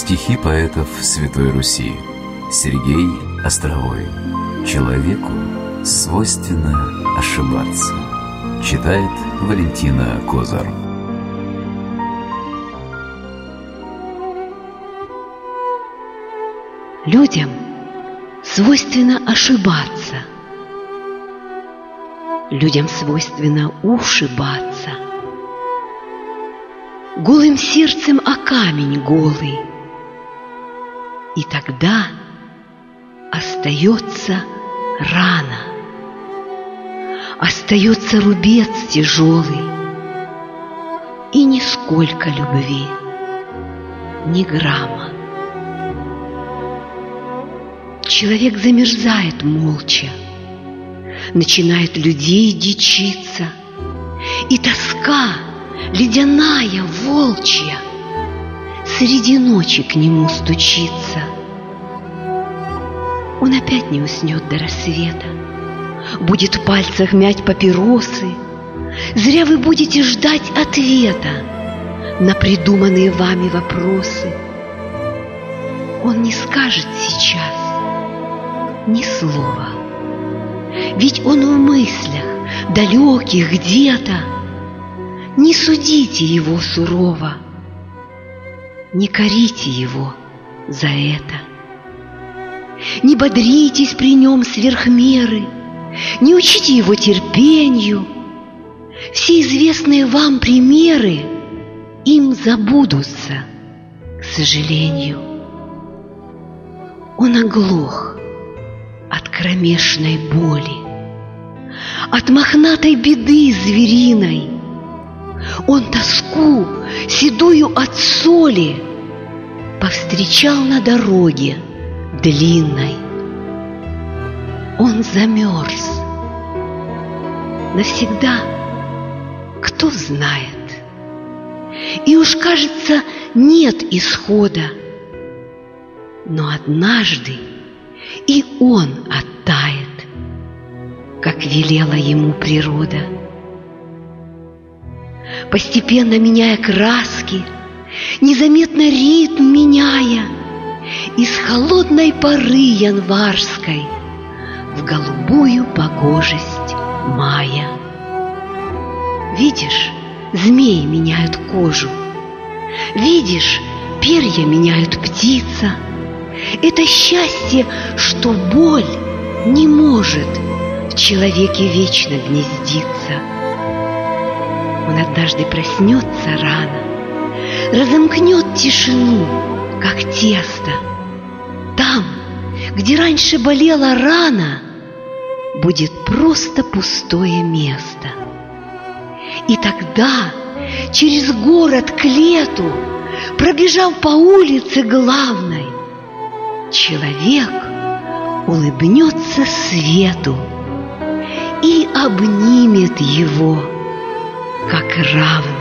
Стихи поэтов Святой Руси. Сергей Островой. Человеку свойственно ошибаться. Читает Валентина Козар. Людям свойственно ошибаться. Людям свойственно ушибаться. Голым сердцем о камень голый. И тогда остается рана, остается рубец тяжелый, и нисколько любви, ни грамма. Человек замерзает молча, начинает людей дичиться, и тоска ледяная, волчья среди ночи к нему стучится. Он опять не уснет до рассвета, будет в пальцах мять папиросы. Зря вы будете ждать ответа на придуманные вами вопросы. Он не скажет сейчас ни слова, ведь он в мыслях далеких где-то. Не судите его сурово, не корите его за это. Не бодритесь при нем сверх меры, не учите его терпению. Все известные вам примеры им забудутся, к сожалению. Он оглох от кромешной боли, от мохнатой беды звериной. Он тоску седую от соли повстречал на дороге длинной. Он замерз навсегда, кто знает. И уж, кажется, нет исхода. Но однажды и он оттает, как велела ему природа. Постепенно меняя краски, незаметно ритм меняя, из холодной поры январской в голубую погожесть мая. Видишь, змеи меняют кожу, видишь, перья меняют птица. Это счастье, что боль не может в человеке вечно гнездиться. Он однажды проснется рано, разомкнет тишину, как тесто. Там, где раньше болела рана, будет просто пустое место. И тогда через город к лету, пробежав по улице главной, человек улыбнется свету и обнимет его, как равный.